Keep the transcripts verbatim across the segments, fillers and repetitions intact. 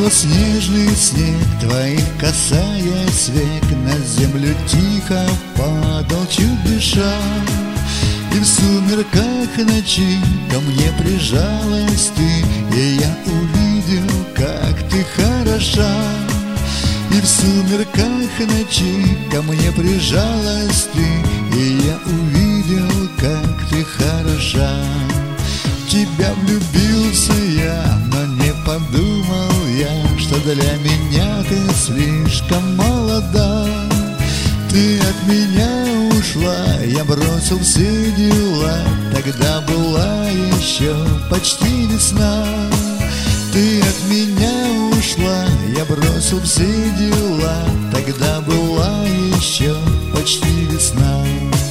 белоснежный снег твоих касаясь век, на землю тихо падал чуть дыша. И в сумерках ночи ко мне прижалась ты, и я увидел, как ты хороша. И в сумерках ночи ко мне прижалась ты, и я увидел, как ты хороша. В тебя влюбился я, но не подумал я, что для меня ты слишком молода. Ты от меня ушла, я бросил все дела, тогда была еще почти весна. Ты от меня ушла, я бросил все дела, тогда была еще почти весна.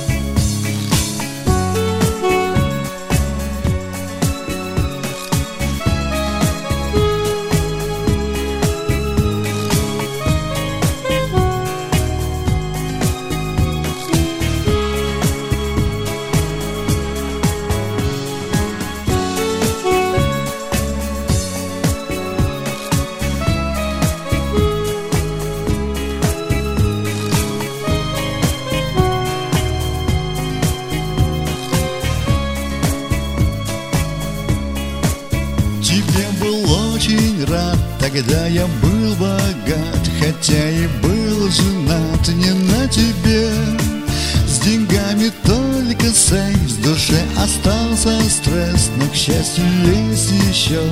Тебе был очень рад, тогда я был богат, хотя и был женат не на тебе. С деньгами только секс, в душе остался стресс, но, к счастью, есть еще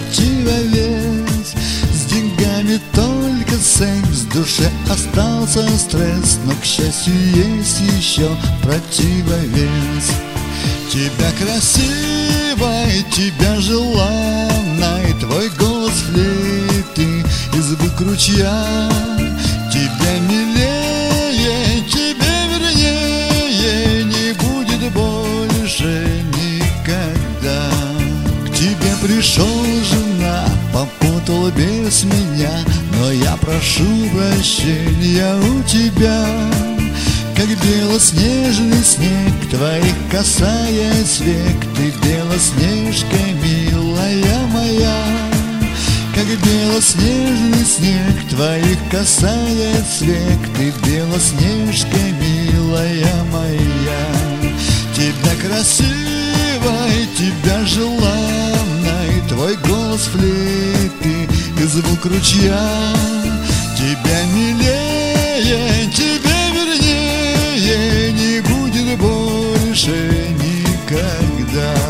противовес. С деньгами только секс, в душе остался стресс, но, к счастью, есть еще противовес. Тебя красивой, тебя желанной, твой голос флейты и звук ручья. Тебя милее, тебе вернее не будет больше никогда. К тебе пришел жена, попутал без меня, но я прошу прощения у тебя. Как белоснежный снег твоих касаясь век, ты белоснежка, милая моя. Как белоснежный снег твоих касаясь век, ты белоснежка, милая моя. Тебя красивой, тебя желанной, твой голос флейты и звук ручья. Тебя милее, тебя вернее не будет больше никогда.